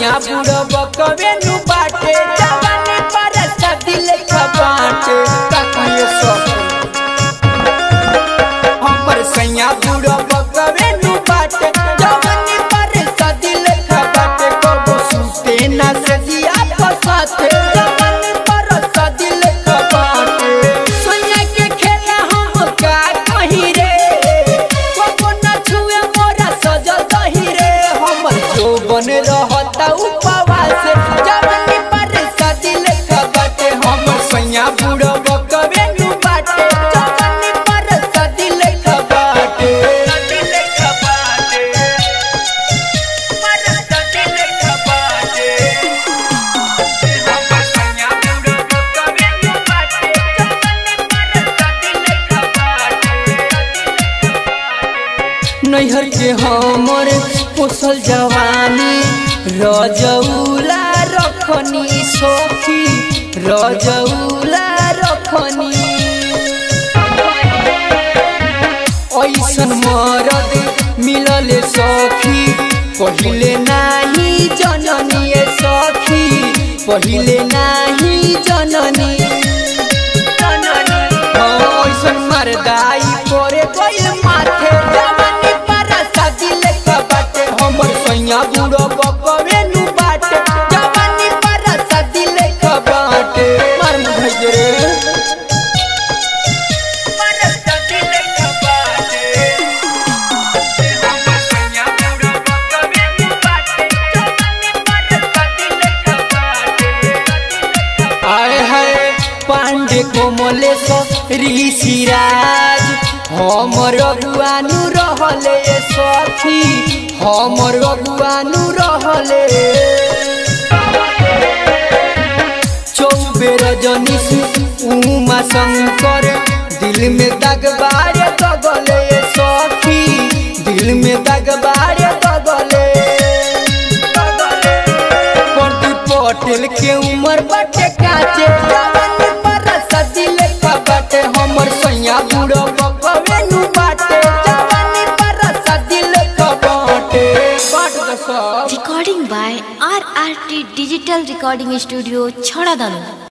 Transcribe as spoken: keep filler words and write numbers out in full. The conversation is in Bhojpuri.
सैया बुढ़ो बकवे नु बाटे जवानी पर दिल बाटे तकिए सब हमर सैया बुढ़ो बकवे नु बाटे जवानी पर दिल बाटे कबो सुते ना सजिया फसाते जवानी पर दिल बाटे सैया के खेला हम का कहि रे कबो ना छुए मोरा सजल दही रे हमर जोबन रहता उपवास जवानी पर दिल बाटे हमर सैया बुढ़ो बकवे नु बाटे जवानी पर दिल बाटे दिल बाटे पर दिल बाटे हमर सैया बुढ़ो बकवे नु बाटे जवानी पर दिल बाटे नैहर के हमर पोसल जवानी रजौला रखनी सखी रजौला रखनी ऐसन मरद मिलल सखी पहिले नाही जननी सखी पहिले नाही जननी ऐसन मरदाई करे गइल माथे जवानी पर दिल बाटे हमर सैया बुढ़ो बकवे नु बाटे जवानी पर दिल बाटे मार मुझे रे आए हाय पांडे कोमलेश ऋषिराज हमर अगुआनु रहले सखी हमर अगुआनु रहले चौबे रजनीश उमा शंकर दिल में दगबार दगले सखी दिल में दगबार दगले प्रदीप पटेल के उम्र बटे काचे जवानी पर दिल बाटे हमर सैया बुढ़ो बकवे नु बाटे जवानी पर दिल बाटे बाट दस Recording by R R T Digital Recording Studio, Chhadadanu।